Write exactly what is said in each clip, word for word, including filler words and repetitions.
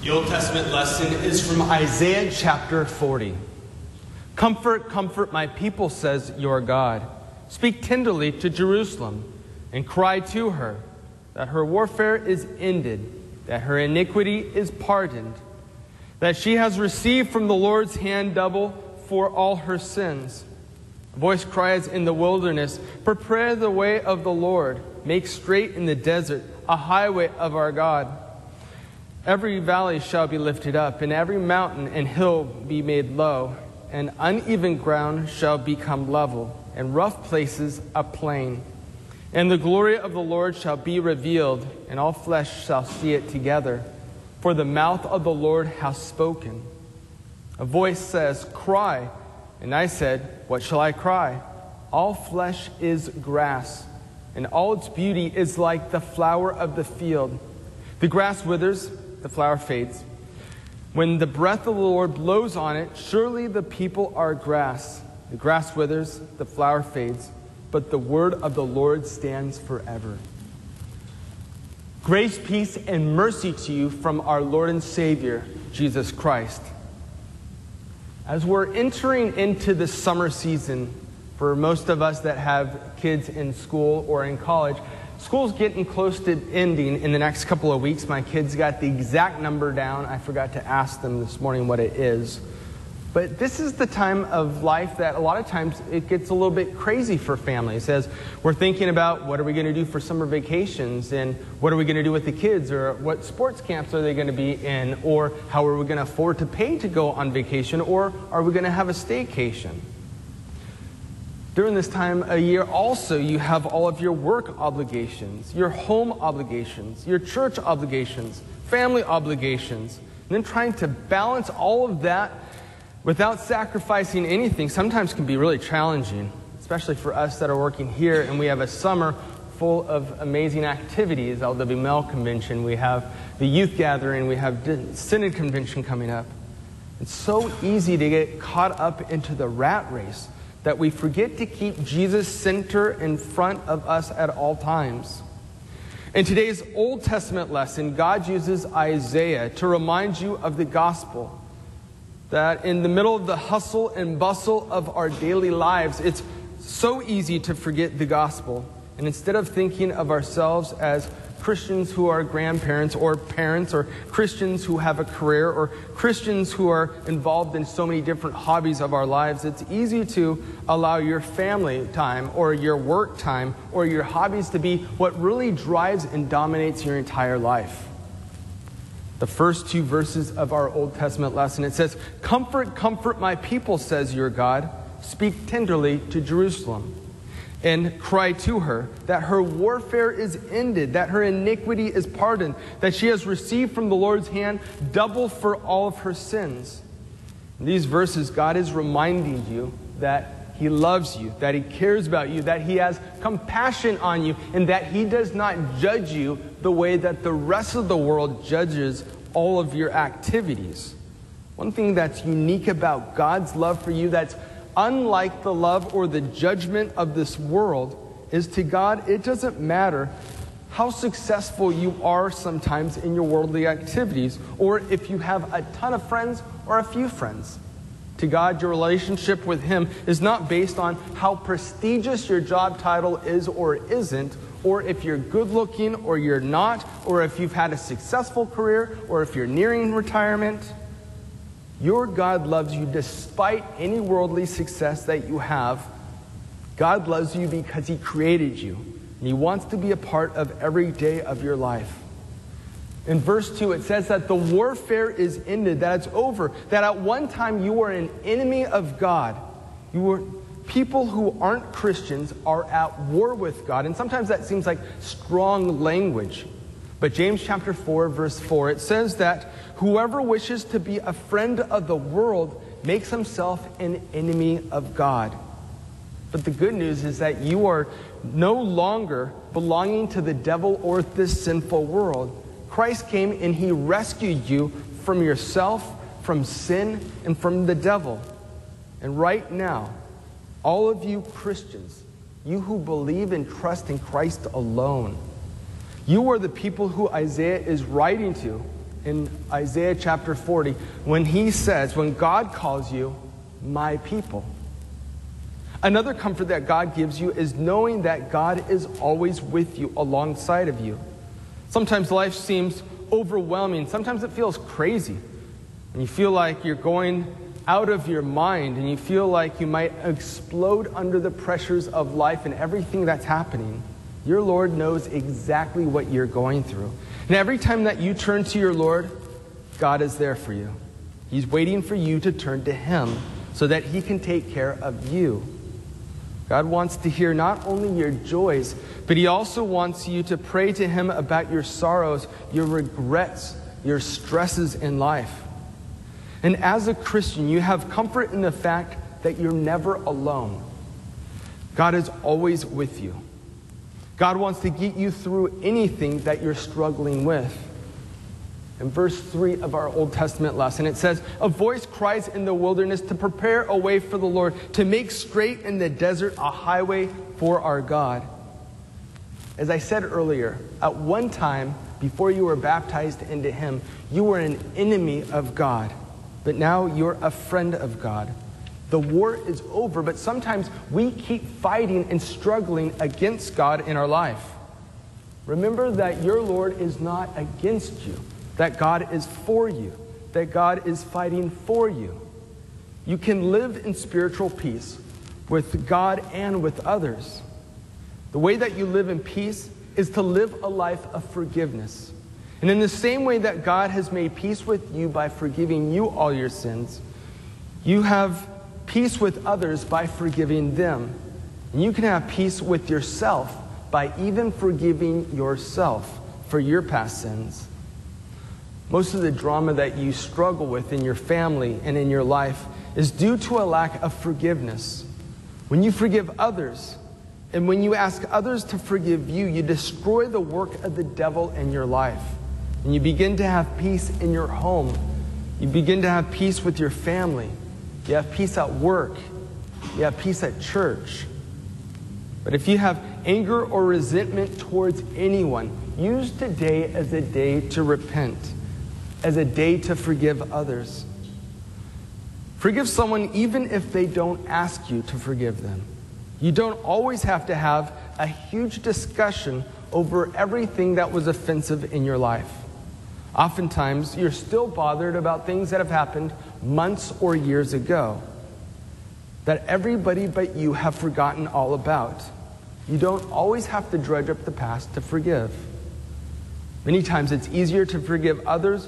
The Old Testament lesson is from Isaiah chapter forty. Comfort, comfort my people, says your God. Speak tenderly to Jerusalem and cry to her that her warfare is ended, that her iniquity is pardoned, that she has received from the Lord's hand double for all her sins. A voice cries in the wilderness, prepare the way of the Lord, make straight in the desert a highway of our God. Every valley shall be lifted up, and every mountain and hill be made low, and uneven ground shall become level, and rough places a plain. And the glory of the Lord shall be revealed, and all flesh shall see it together. For the mouth of the Lord hath spoken. A voice says, cry. And I said, what shall I cry? All flesh is grass, and all its beauty is like the flower of the field. The grass withers, the flower fades. When the breath of the Lord blows on it, surely the people are grass. The grass withers, the flower fades, but the word of the Lord stands forever. Grace, peace, and mercy to you from our Lord and Savior, Jesus Christ. As we're entering into the summer season, for most of us that have kids in school or in college, school's getting close to ending in the next couple of weeks. My kids got the exact number down. I forgot to ask them this morning what it is. But this is the time of life that a lot of times it gets a little bit crazy for families as we're thinking about what are we going to do for summer vacations, and what are we going to do with the kids, or what sports camps are they going to be in, or how are we going to afford to pay to go on vacation, or are we going to have a staycation? During this time of year also, you have all of your work obligations, your home obligations, your church obligations, family obligations, and then trying to balance all of that without sacrificing anything sometimes can be really challenging, especially for us that are working here and we have a summer full of amazing activities. L W M L convention, we have the youth gathering, we have Synod convention coming up. It's so easy to get caught up into the rat race that we forget to keep Jesus center in front of us at all times. In today's Old Testament lesson, God uses Isaiah to remind you of the gospel. That in the middle of the hustle and bustle of our daily lives, it's so easy to forget the gospel. And instead of thinking of ourselves as Christians who are grandparents or parents, or Christians who have a career, or Christians who are involved in so many different hobbies of our lives, it's easy to allow your family time or your work time or your hobbies to be what really drives and dominates your entire life. The first two verses of our Old Testament lesson, it says, comfort, comfort my people, says your God. Speak tenderly to Jerusalem and cry to her that her warfare is ended, that her iniquity is pardoned, that she has received from the Lord's hand double for all of her sins. In these verses, God is reminding you that He loves you, that He cares about you, that He has compassion on you, and that He does not judge you the way that the rest of the world judges all of your activities. One thing that's unique about God's love for you, that's unlike the love or the judgment of this world, is to God, it doesn't matter how successful you are sometimes in your worldly activities, or if you have a ton of friends or a few friends. To God, your relationship with Him is not based on how prestigious your job title is or isn't, or if you're good looking or you're not, or if you've had a successful career, or if you're nearing retirement. Your God loves you despite any worldly success that you have. God loves you because He created you, and He wants to be a part of every day of your life. In verse two, it says that the warfare is ended, that it's over, that at one time you were an enemy of God. You were people who aren't Christians are at war with God, and sometimes that seems like strong language. But James chapter four, verse four, it says that whoever wishes to be a friend of the world makes himself an enemy of God. But the good news is that you are no longer belonging to the devil or this sinful world. Christ came and He rescued you from yourself, from sin, and from the devil. And right now, all of you Christians, you who believe and trust in Christ alone, you are the people who Isaiah is writing to. in Isaiah chapter forty when he says, when God calls you, my people. Another comfort that God gives you is knowing that God is always with you, alongside of you. Sometimes life seems overwhelming. Sometimes it feels crazy. And you feel like you're going out of your mind, and you feel like you might explode under the pressures of life and everything that's happening. Your Lord knows exactly what you're going through. And every time that you turn to your Lord, God is there for you. He's waiting for you to turn to Him so that He can take care of you. God wants to hear not only your joys, but He also wants you to pray to Him about your sorrows, your regrets, your stresses in life. And as a Christian, you have comfort in the fact that you're never alone. God is always with you. God wants to get you through anything that you're struggling with. In verse three of our Old Testament lesson, it says, "A voice cries in the wilderness to prepare a way for the Lord, to make straight in the desert a highway for our God." As I said earlier, at one time, before you were baptized into Him, you were an enemy of God. But now you're a friend of God. The war is over, but sometimes we keep fighting and struggling against God in our life. Remember that your Lord is not against you, that God is for you, that God is fighting for you. You can live in spiritual peace with God and with others. The way that you live in peace is to live a life of forgiveness. And in the same way that God has made peace with you by forgiving you all your sins, you have peace with others by forgiving them. And you can have peace with yourself by even forgiving yourself for your past sins. Most of the drama that you struggle with in your family and in your life is due to a lack of forgiveness. When you forgive others, and when you ask others to forgive you, you destroy the work of the devil in your life. And you begin to have peace in your home. You begin to have peace with your family. You have peace at work. You have peace at church. But if you have anger or resentment towards anyone, use today as a day to repent, as a day to forgive others. Forgive someone even if they don't ask you to forgive them. You don't always have to have a huge discussion over everything that was offensive in your life. Oftentimes, you're still bothered about things that have happened months or years ago that everybody but you have forgotten all about. You don't always have to dredge up the past to forgive. Many times it's easier to forgive others.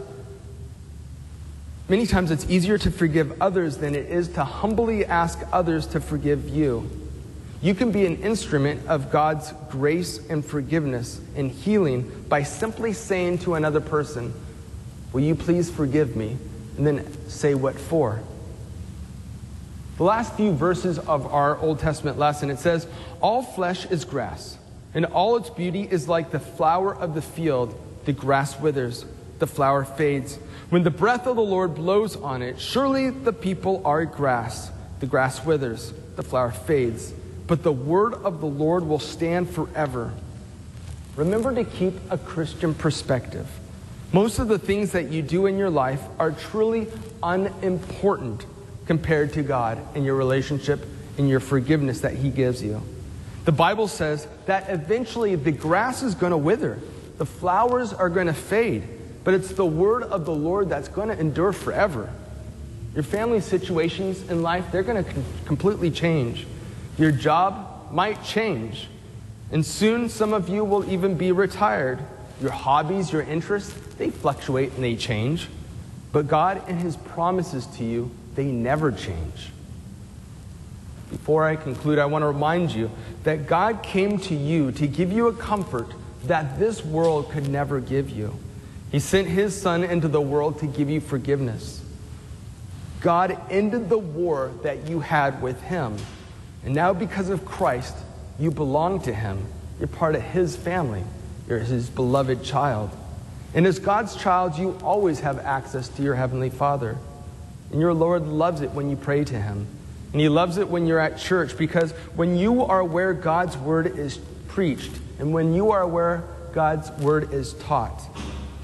Many times it's easier to forgive others than it is to humbly ask others to forgive you. You can be an instrument of God's grace and forgiveness and healing by simply saying to another person, "Will you please forgive me?" And then say what for. The last few verses of our Old Testament lesson, it says, "All flesh is grass, and all its beauty is like the flower of the field. The grass withers, the flower fades. When the breath of the Lord blows on it, surely the people are grass. The grass withers, the flower fades. But the word of the Lord will stand forever." Remember to keep a Christian perspective. Most of the things that you do in your life are truly unimportant compared to God and your relationship and your forgiveness that He gives you. The Bible says that eventually the grass is going to wither. The flowers are going to fade. But it's the word of the Lord that's going to endure forever. Your family situations in life, they're going to com- completely change. Your job might change. And soon some of you will even be retired. Your hobbies, your interests, they fluctuate and they change. But God and His promises to you, they never change. Before I conclude, I want to remind you that God came to you to give you a comfort that this world could never give you. He sent His Son into the world to give you forgiveness. God ended the war that you had with Him. And now because of Christ, you belong to Him. You're part of His family. You're His beloved child. And as God's child, you always have access to your Heavenly Father. And your Lord loves it when you pray to Him. And He loves it when you're at church, because when you are where God's Word is preached, and when you are where God's Word is taught,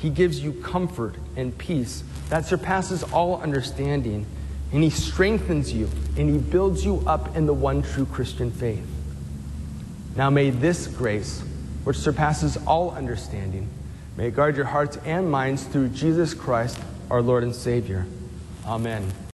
He gives you comfort and peace that surpasses all understanding, and He strengthens you, and He builds you up in the one true Christian faith. Now may this grace, which surpasses all understanding, may it guard your hearts and minds through Jesus Christ, our Lord and Savior. Amen.